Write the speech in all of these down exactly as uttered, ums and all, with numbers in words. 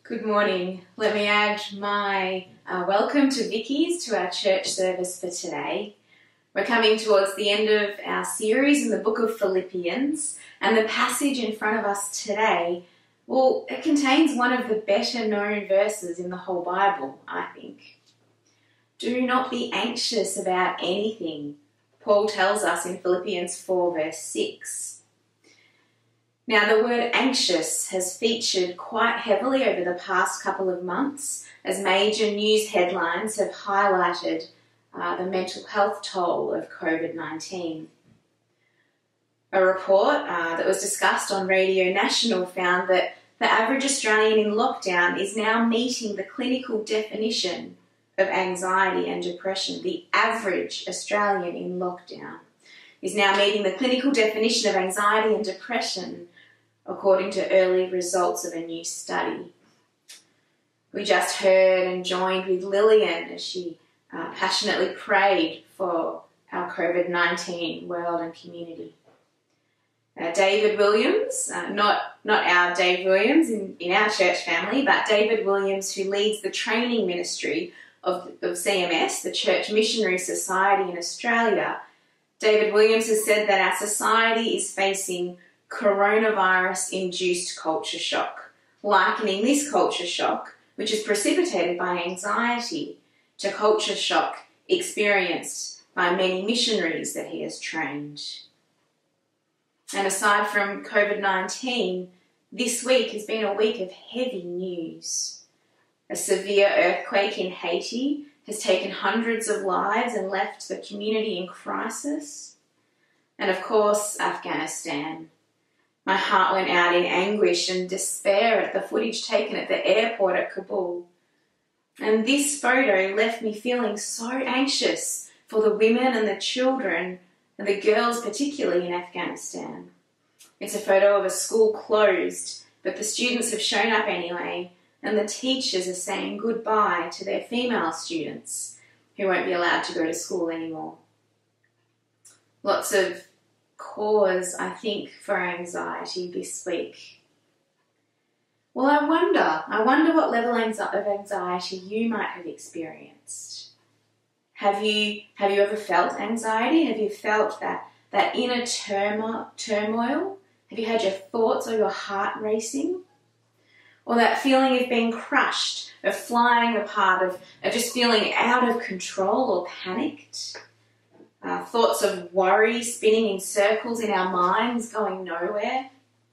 Good morning. Let me add my uh, welcome to Vicky's to our church service for today. We're coming towards the end of our series in the book of Philippians, and the passage in front of us today, well, it contains one of the better known verses in the whole Bible, I think. Do not be anxious about anything, Paul tells us in Philippians four verse six. Now, the word anxious has featured quite heavily over the past couple of months as major news headlines have highlighted uh, the mental health toll of covid nineteen. A report uh, that was discussed on Radio National found that the average Australian in lockdown is now meeting the clinical definition of anxiety and depression. The average Australian in lockdown is now meeting the clinical definition of anxiety and depression, according to early results of a new study. We just heard and joined with Lillian as she uh, passionately prayed for our covid nineteen world and community. Uh, David Williams, uh, not, not our Dave Williams in, in our church family, but David Williams, who leads the training ministry of, of C M S, the Church Missionary Society in Australia. David Williams has said that our society is facing coronavirus-induced culture shock, likening this culture shock, which is precipitated by anxiety, to culture shock experienced by many missionaries that he has trained. And aside from covid nineteen, this week has been a week of heavy news. A severe earthquake in Haiti has taken hundreds of lives and left the community in crisis. And of course, Afghanistan. My heart went out in anguish and despair at the footage taken at the airport at Kabul. And this photo left me feeling so anxious for the women and the children and the girls particularly in Afghanistan. It's a photo of a school closed, but the students have shown up anyway, and the teachers are saying goodbye to their female students who won't be allowed to go to school anymore. Lots of cause, I think, for anxiety this week. Well, I wonder, I wonder what level of anxiety you might have experienced. Have you, have you ever felt anxiety? Have you felt that, that inner turmoil, turmoil? Have you had your thoughts or your heart racing? Or that feeling of being crushed, of flying apart, of, of just feeling out of control or panicked? Uh, thoughts of worry spinning in circles in our minds, going nowhere?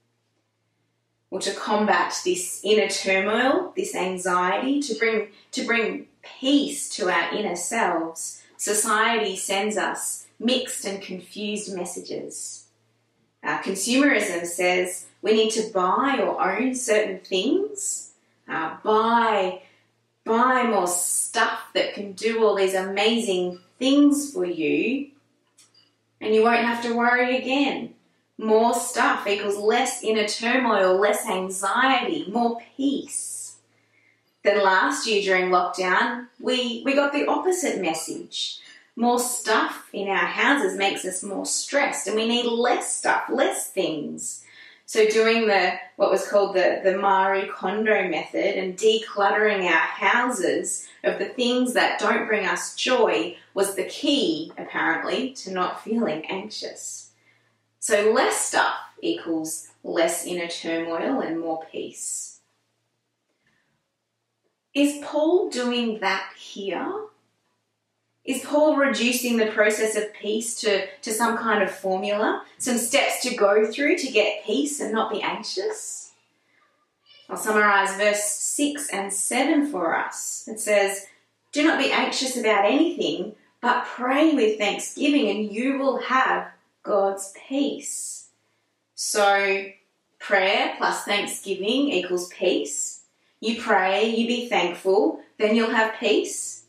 Well, to combat this inner turmoil, this anxiety, to bring, to bring peace to our inner selves, society sends us mixed and confused messages. Uh, consumerism says we need to buy or own certain things, uh, buy, buy more stuff that can do all these amazing things for you, and you won't have to worry again. More stuff equals less inner turmoil, less anxiety, more peace. Then last year during lockdown, we, we got the opposite message. More stuff in our houses makes us more stressed, and we need less stuff, less things. So doing the what was called the, the Marie Kondo method and decluttering our houses of the things that don't bring us joy was the key, apparently, to not feeling anxious. So less stuff equals less inner turmoil and more peace. Is Paul doing that here? Is Paul reducing the process of peace to, to some kind of formula, some steps to go through to get peace and not be anxious? I'll summarise verse six and seven for us. It says, "Do not be anxious about anything, but pray with thanksgiving, and you will have God's peace." So prayer plus thanksgiving equals peace. You pray, you be thankful, then you'll have peace?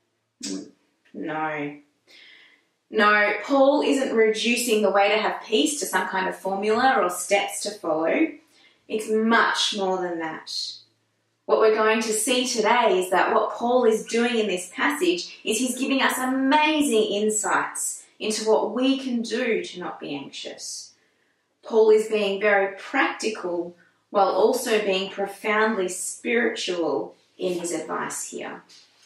No. No, Paul isn't reducing the way to have peace to some kind of formula or steps to follow. It's much more than that. What we're going to see today is that what Paul is doing in this passage is he's giving us amazing insights into what we can do to not be anxious. Paul is being very practical while also being profoundly spiritual in his advice here.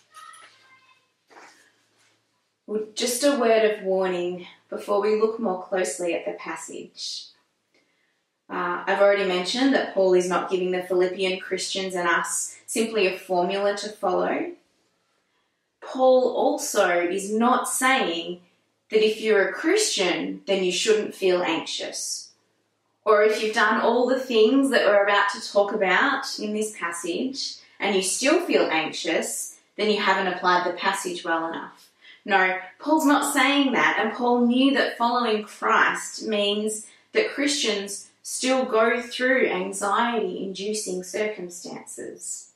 Well, just a word of warning before we look more closely at the passage. Uh, I've already mentioned that Paul is not giving the Philippian Christians and us simply a formula to follow. Paul also is not saying that if you're a Christian, then you shouldn't feel anxious. Or if you've done all the things that we're about to talk about in this passage and you still feel anxious, then you haven't applied the passage well enough. No, Paul's not saying that, and Paul knew that following Christ means that Christians still go through anxiety-inducing circumstances.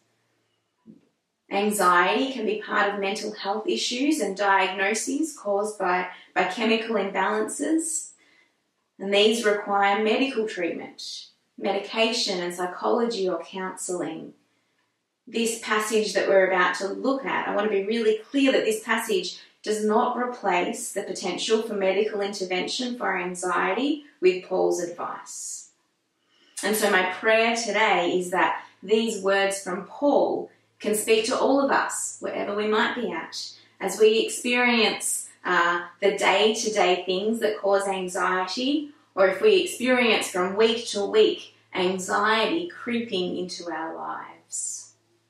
Anxiety can be part of mental health issues and diagnoses caused by, by chemical imbalances, and these require medical treatment, medication and psychology or counselling. This passage that we're about to look at, I want to be really clear that this passage does not replace the potential for medical intervention for anxiety with Paul's advice. And so my prayer today is that these words from Paul can speak to all of us, wherever we might be at, as we experience uh, the day-to-day things that cause anxiety, or if we experience from week to week anxiety creeping into our lives.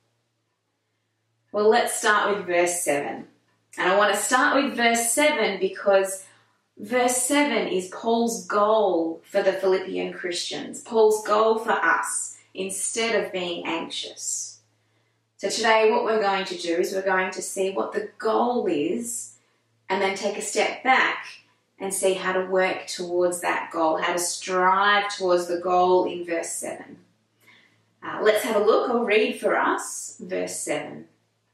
Well, let's start with verse seven. And I want to start with verse seven because verse seven is Paul's goal for the Philippian Christians, Paul's goal for us, instead of being anxious. So today what we're going to do is we're going to see what the goal is and then take a step back and see how to work towards that goal, how to strive towards the goal in verse seven. Uh, let's have a look. I'll read for us verse seven.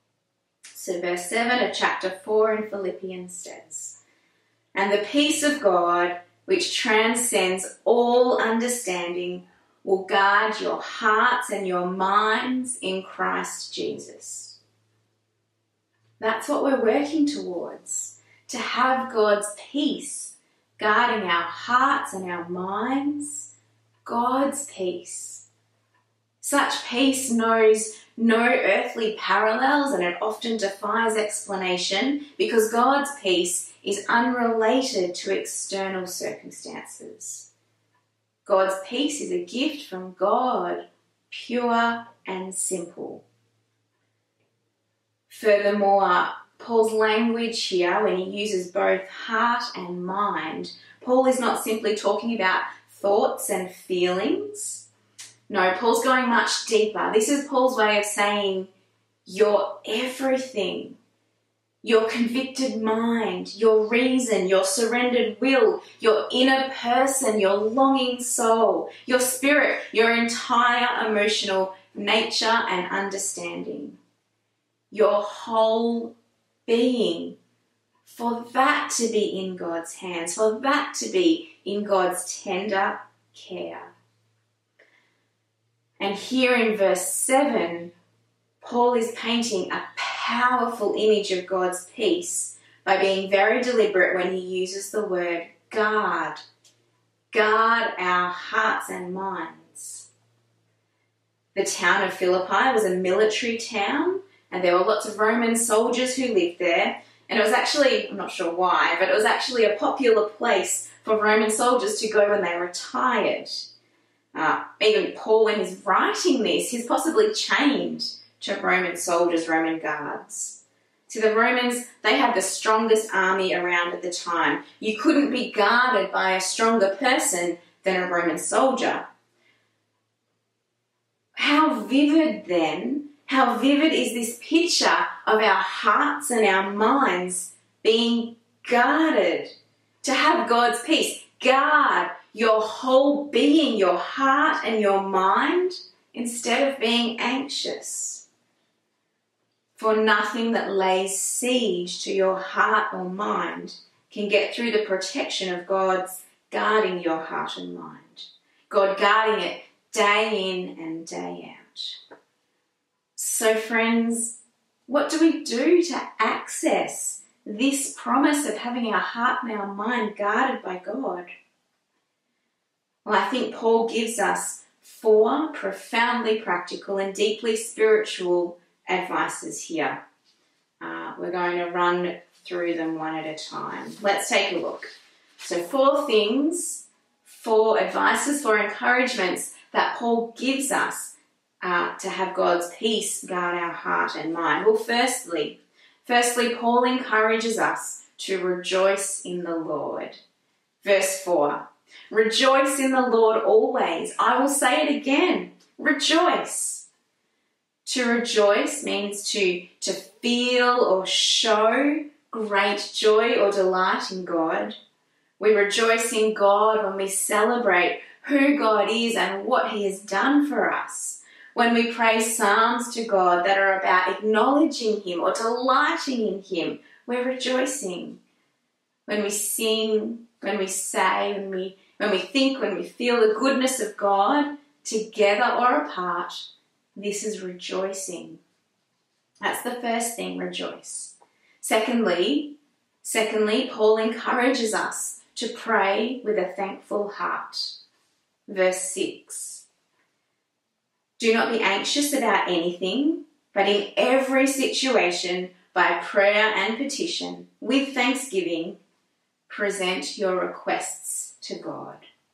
So verse seven of chapter four in Philippians says, "And the peace of God, which transcends all understanding, will guard your hearts and your minds in Christ Jesus." That's what we're working towards, to have God's peace guarding our hearts and our minds. God's peace. Such peace knows no earthly parallels, and it often defies explanation because God's peace is unrelated to external circumstances. God's peace is a gift from God, pure and simple. Furthermore, Paul's language here, when he uses both heart and mind, Paul is not simply talking about thoughts and feelings. No, Paul's going much deeper. This is Paul's way of saying your everything, your convicted mind, your reason, your surrendered will, your inner person, your longing soul, your spirit, your entire emotional nature and understanding, your whole being, for that to be in God's hands, for that to be in God's tender care. And here in verse seven, Paul is painting a powerful image of God's peace by being very deliberate when he uses the word guard. Guard our hearts and minds. The town of Philippi was a military town, and there were lots of Roman soldiers who lived there. And it was actually, I'm not sure why, but it was actually a popular place for Roman soldiers to go when they retired. Uh, even Paul, when he's writing this, he's possibly chained to Roman soldiers, Roman guards. See, the Romans, they had the strongest army around at the time. You couldn't be guarded by a stronger person than a Roman soldier. How vivid then, how vivid is this picture of our hearts and our minds being guarded, to have God's peace. Guard your whole being, your heart and your mind, instead of being anxious. For nothing that lays siege to your heart or mind can get through the protection of God's guarding your heart and mind. God guarding it day in and day out. So friends, what do we do to access this promise of having our heart and our mind guarded by God? Well, I think Paul gives us four profoundly practical and deeply spiritual advices here. Uh, we're going to run through them one at a time. Let's take a look. So four things, four advices, four encouragements that Paul gives us uh, to have God's peace guard our heart and mind. Well, firstly, firstly, Paul encourages us to rejoice in the Lord. Verse four, rejoice in the Lord always. I will say it again, rejoice. To rejoice means to, to feel or show great joy or delight in God. We rejoice in God when we celebrate who God is and what he has done for us. When we pray psalms to God that are about acknowledging him or delighting in him, we're rejoicing. When we sing, when we say, when we, when we think, when we feel the goodness of God together or apart, this is rejoicing. That's the first thing, rejoice. Secondly, secondly, Paul encourages us to pray with a thankful heart. Verse six. Do not be anxious about anything, but in every situation, by prayer and petition, with thanksgiving, present your requests to God.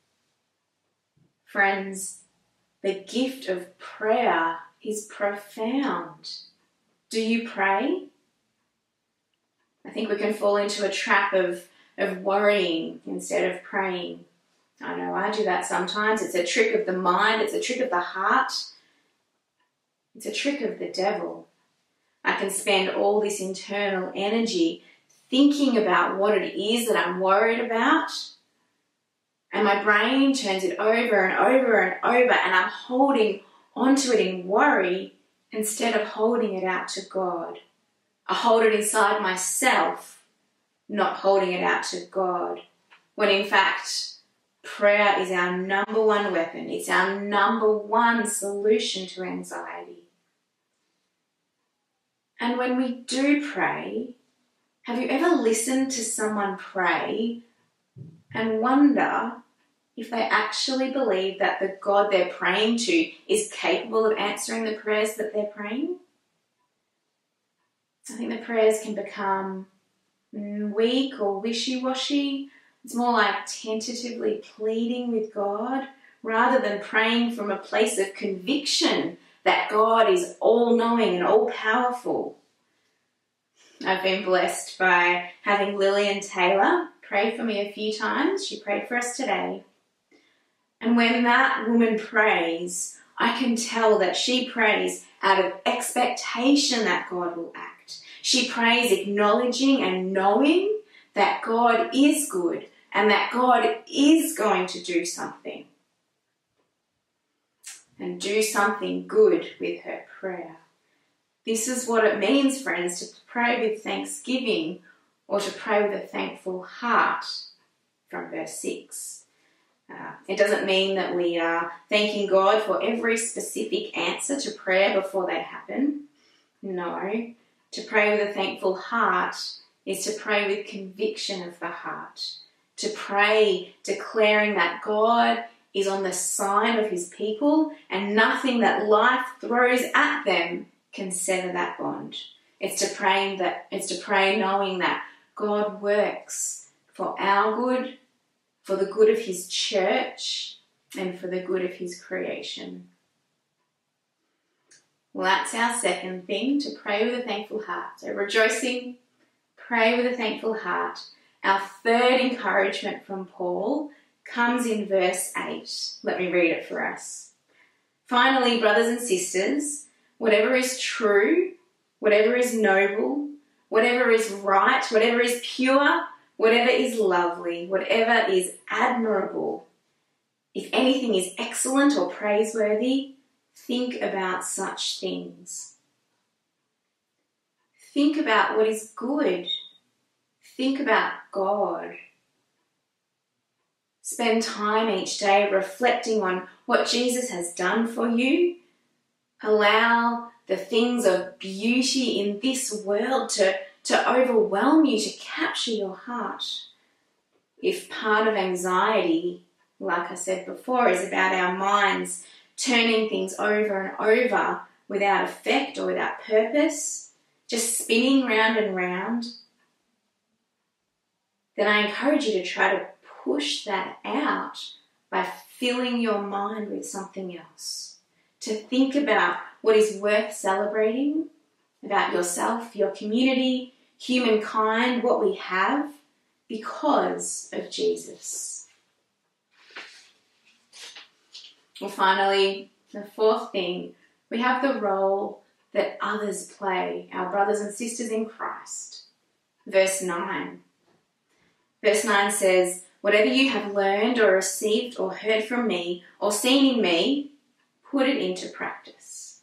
Friends, the gift of prayer is profound. Do you pray? I think we can fall into a trap of, of worrying instead of praying. I know I do that sometimes. It's a trick of the mind. It's a trick of the heart. It's a trick of the devil. I can spend all this internal energy thinking about what it is that I'm worried about, and my brain turns it over and over and over, and I'm holding onto it in worry instead of holding it out to God. I hold it inside myself, not holding it out to God, when in fact, prayer is our number one weapon. It's our number one solution to anxiety. And when we do pray, have you ever listened to someone pray and wonder if they actually believe that the God they're praying to is capable of answering the prayers that they're praying? I think the prayers can become weak or wishy-washy. It's more like tentatively pleading with God rather than praying from a place of conviction that God is all-knowing and all-powerful. I've been blessed by having Lillian Taylor pray for me a few times. She prayed for us today. And when that woman prays, I can tell that she prays out of expectation that God will act. She prays acknowledging and knowing that God is good and that God is going to do something. And do something good with her prayer. This is what it means, friends, to pray with thanksgiving or to pray with a thankful heart from verse six. Uh, it doesn't mean that we are thanking God for every specific answer to prayer before they happen. No. To pray with a thankful heart is to pray with conviction of the heart. To pray declaring that God is on the side of his people and nothing that life throws at them can sever that bond. It's to pray that it's to pray knowing that God works for our good, for the good of his church, and for the good of his creation. Well, that's our second thing, to pray with a thankful heart. So rejoicing, pray with a thankful heart. Our third encouragement from Paul comes in verse eight. Let me read it for us. Finally, brothers and sisters, whatever is true, whatever is noble, whatever is right, whatever is pure, whatever is lovely, whatever is admirable, if anything is excellent or praiseworthy, think about such things. Think about what is good. Think about God. Spend time each day reflecting on what Jesus has done for you. Allow the things of beauty in this world to, to overwhelm you, to capture your heart. If part of anxiety, like I said before, is about our minds turning things over and over without effect or without purpose, just spinning round and round, then I encourage you to try to push that out by filling your mind with something else. To think about what is worth celebrating, about yourself, your community, humankind, what we have because of Jesus. Well, finally, the fourth thing, we have the role that others play, our brothers and sisters in Christ. Verse nine. Verse nine says, whatever you have learned or received or heard from me or seen in me, put it into practice.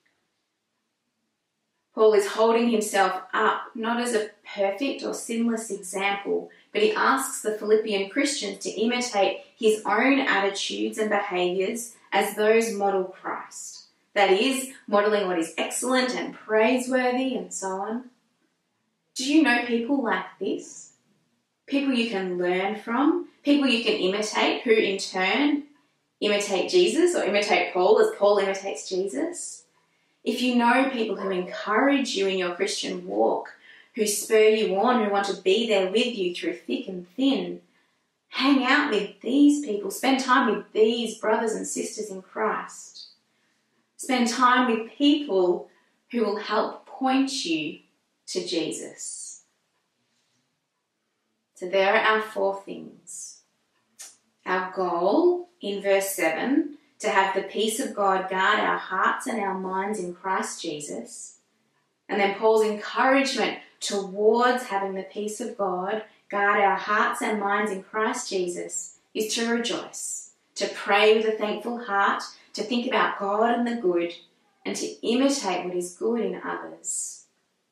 Paul is holding himself up not as a perfect or sinless example, but he asks the Philippian Christians to imitate his own attitudes and behaviours as those model Christ. That is, modelling what is excellent and praiseworthy and so on. Do you know people like this? People you can learn from, people you can imitate, who in turn imitate Jesus or imitate Paul as Paul imitates Jesus. If you know people who encourage you in your Christian walk, who spur you on, who want to be there with you through thick and thin, hang out with these people. Spend time with these brothers and sisters in Christ. Spend time with people who will help point you to Jesus. So there are our four things. Our goal in verse seven, to have the peace of God guard our hearts and our minds in Christ Jesus. And then Paul's encouragement towards having the peace of God guard our hearts and minds in Christ Jesus is to rejoice, to pray with a thankful heart, to think about God and the good, and to imitate what is good in others.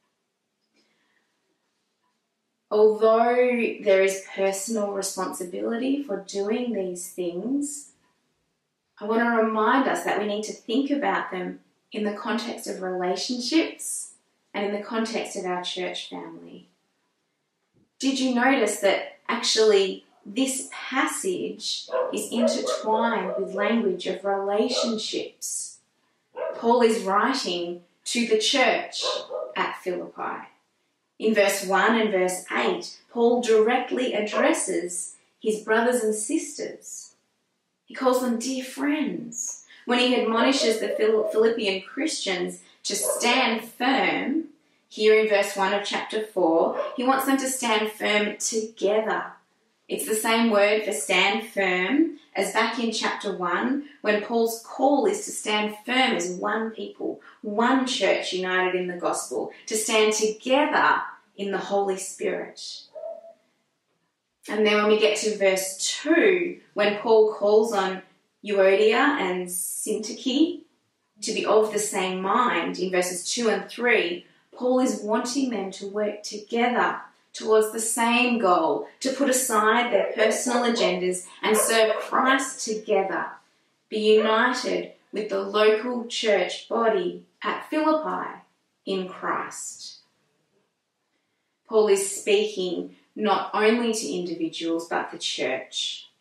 Although there is personal responsibility for doing these things, I want to remind us that we need to think about them in the context of relationships and in the context of our church family. Did you notice that actually this passage is intertwined with language of relationships? Paul is writing to the church at Philippi. In verse one and verse eight, Paul directly addresses his brothers and sisters. He calls them dear friends. When he admonishes the Philippian Christians to stand firm, here in verse one of chapter four, he wants them to stand firm together. It's the same word for stand firm as back in chapter one, when Paul's call is to stand firm as one people, one church united in the gospel, to stand together in the Holy Spirit. And then when we get to verse two, when Paul calls on Euodia and Syntyche to be of the same mind, in verses two and three, Paul is wanting them to work together towards the same goal, to put aside their personal agendas and serve Christ together, be united with the local church body at Philippi in Christ. Paul is speaking not only to individuals but the church.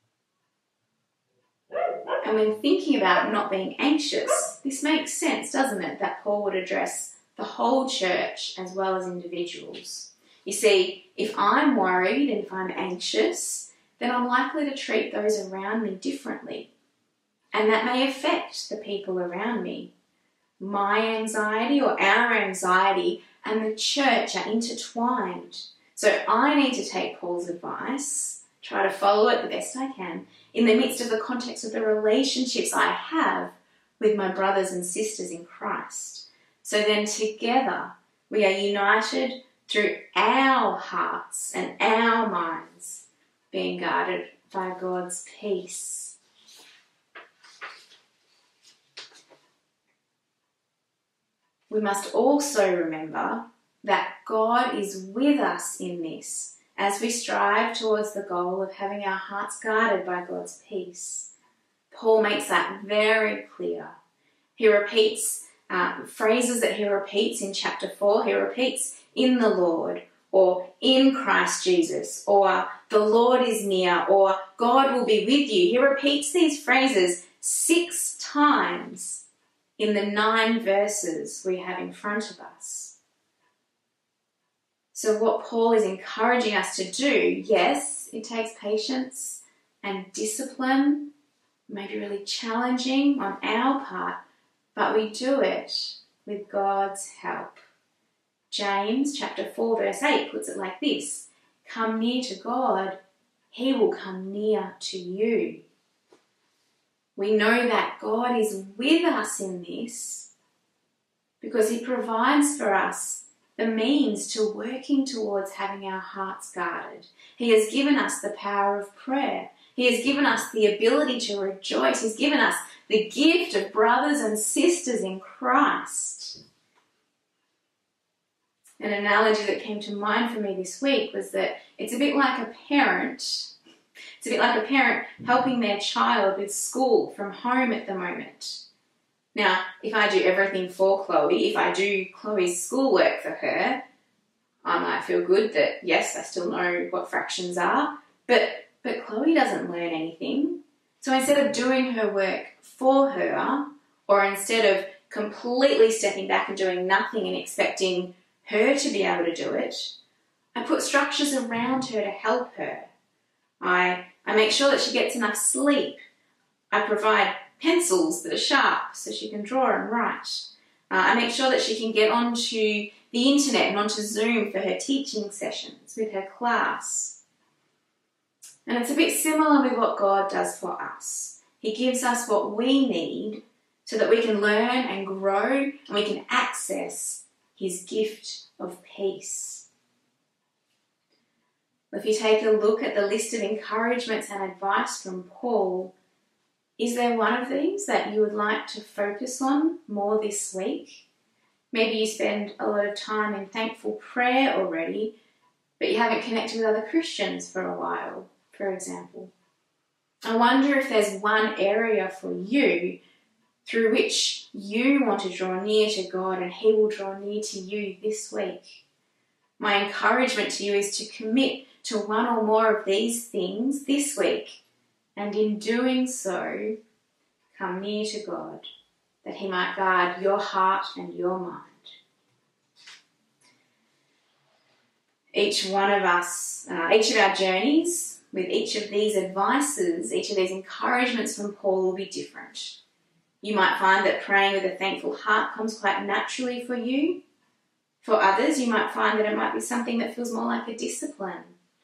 And when thinking about not being anxious, this makes sense, doesn't it, that Paul would address the whole church as well as individuals. You see, if I'm worried and if I'm anxious, then I'm likely to treat those around me differently. And that may affect the people around me. My anxiety or our anxiety and the church are intertwined. So I need to take Paul's advice, try to follow it the best I can, in the midst of the context of the relationships I have with my brothers and sisters in Christ. So then together we are united through our hearts and our minds being guarded by God's peace. We must also remember that God is with us in this as we strive towards the goal of having our hearts guarded by God's peace. Paul makes that very clear. He repeats uh, phrases that he repeats in chapter four. He repeats in the Lord, or in Christ Jesus, or the Lord is near, or God will be with you. He repeats these phrases six times in the nine verses we have in front of us. So what Paul is encouraging us to do, yes, it takes patience and discipline, maybe really challenging on our part, but we do it with God's help. James chapter four verse eight puts it like this: come near to God, he will come near to you. We know that God is with us in this because he provides for us the means to working towards having our hearts guarded. He has given us the power of prayer. He has given us the ability to rejoice. He's given us the gift of brothers and sisters in Christ. An analogy that came to mind for me this week was that it's a bit like a parent. It's a bit like a parent helping their child with school from home at the moment. Now, if I do everything for Chloe, if I do Chloe's schoolwork for her, I might feel good that, yes, I still know what fractions are, but, but Chloe doesn't learn anything. So instead of doing her work for her, or instead of completely stepping back and doing nothing and expecting her to be able to do it, I put structures around her to help her. I, I make sure that she gets enough sleep. I provide pencils that are sharp so she can draw and write. Uh, I make sure that she can get onto the internet and onto Zoom for her teaching sessions with her class. And it's a bit similar with what God does for us. He gives us what we need so that we can learn and grow and we can access his gift of peace. If you take a look at the list of encouragements and advice from Paul, is there one of these that you would like to focus on more this week? Maybe you spend a lot of time in thankful prayer already, but you haven't connected with other Christians for a while, for example. I wonder if there's one area for you through which you want to draw near to God and he will draw near to you this week. My encouragement to you is to commit to one or more of these things this week, and in doing so, come near to God, that he might guard your heart and your mind. Each one of us, uh, each of our journeys with each of these advices, each of these encouragements from Paul will be different. You might find that praying with a thankful heart comes quite naturally for you. For others, you might find that it might be something that feels more like a discipline.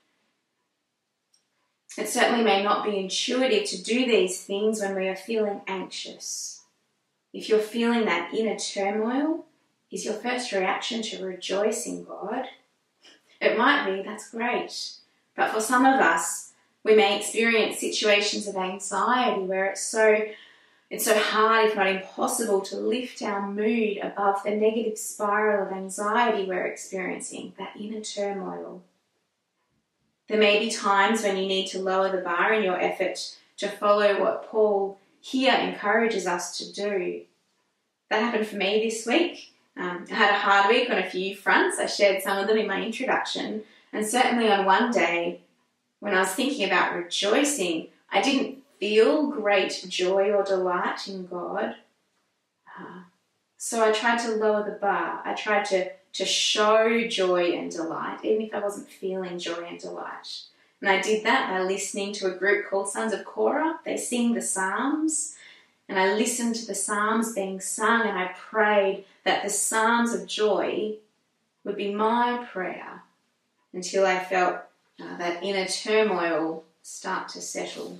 It certainly may not be intuitive to do these things when we are feeling anxious. If you're feeling that inner turmoil, is your first reaction to rejoice in God? It might be, that's great. But for some of us, we may experience situations of anxiety where it's so, it's so hard, if not impossible, to lift our mood above the negative spiral of anxiety we're experiencing, that inner turmoil. There may be times when you need to lower the bar in your effort to follow what Paul here encourages us to do. That happened for me this week. Um, I had a hard week on a few fronts. I shared some of them in my introduction. And certainly on one day, when I was thinking about rejoicing, I didn't feel great joy or delight in God. Uh, so I tried to lower the bar. I tried to to show joy and delight, even if I wasn't feeling joy and delight. And I did that by listening to a group called Sons of Korah. They sing the Psalms, and I listened to the Psalms being sung, and I prayed that the Psalms of joy would be my prayer until I felt uh, that inner turmoil start to settle.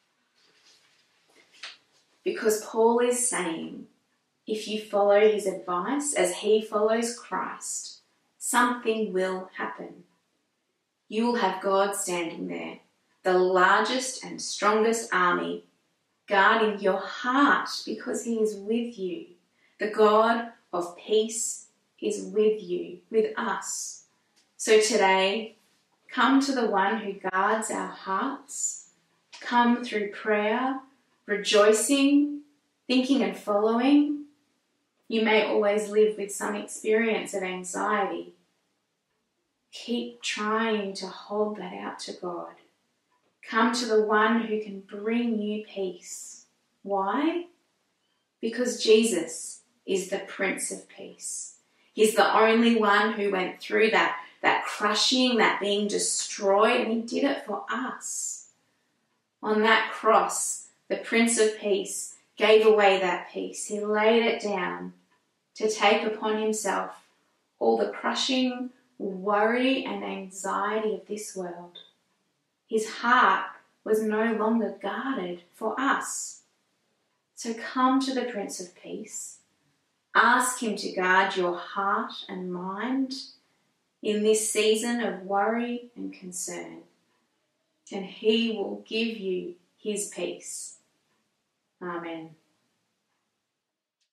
Because Paul is saying, if you follow his advice as he follows Christ, something will happen. You will have God standing there, the largest and strongest army, guarding your heart because he is with you. The God of peace is with you, with us. So today, come to the one who guards our hearts. Come through prayer, rejoicing, thinking and following. You may always live with some experience of anxiety. Keep trying to hold that out to God. Come to the one who can bring you peace. Why? because Jesus is the Prince of Peace. He's the only one who went through that, that crushing, that being destroyed, and he did it for us. On that cross, the Prince of Peace gave away that peace. He laid it down to take upon himself all the crushing worry and anxiety of this world. His heart was no longer guarded for us. So come to the Prince of Peace. Ask him to guard your heart and mind in this season of worry and concern, and he will give you his peace. Amen.